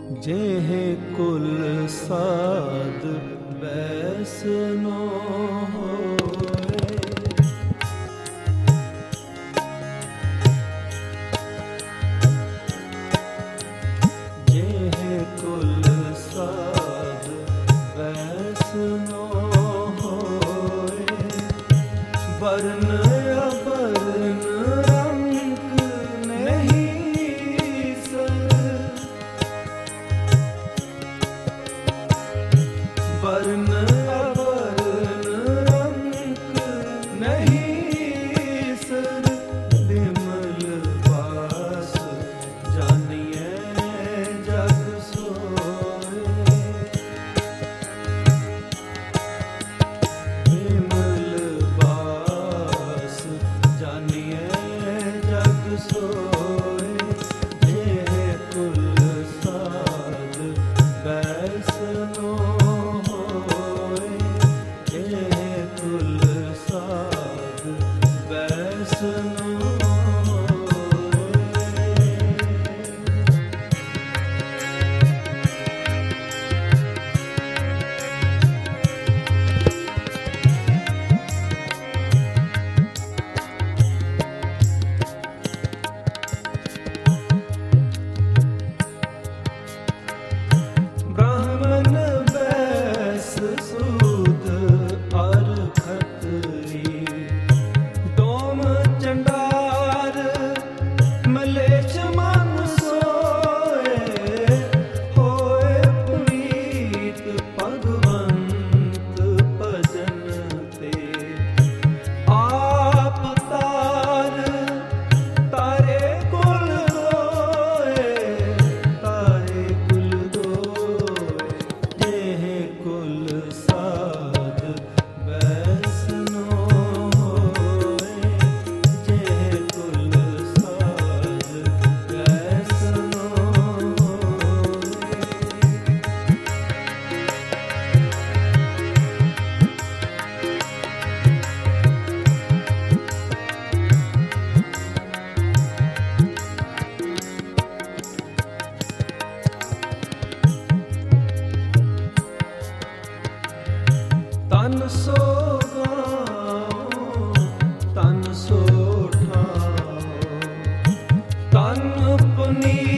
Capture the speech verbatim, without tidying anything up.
जेह कुल साध बैसनो होए। जेह कुल साध बैसनो होए। वर्ण अवर्ण रंग नहीं सर। वर्ण अवर्ण रंग नहीं सर। विमल वास जानिए जग सोए। विमल वास जानिए जग सोए। जेह कुल साध बैसनो होए। जेह कुल साध बैसनो होए। ब्राह्मण बैस सूद और खत्री। डोम चंडार मलेच्छ मन सोए। होए पुनीत भगवंत भजन ते। आप तार तारे कुल दोए। तारे कुल दोए। जेह कुल साध बैसनो होए। जेह कुल साध बैसनो होए। तन सो गाओ तन सो ठाओ। तन पुनीत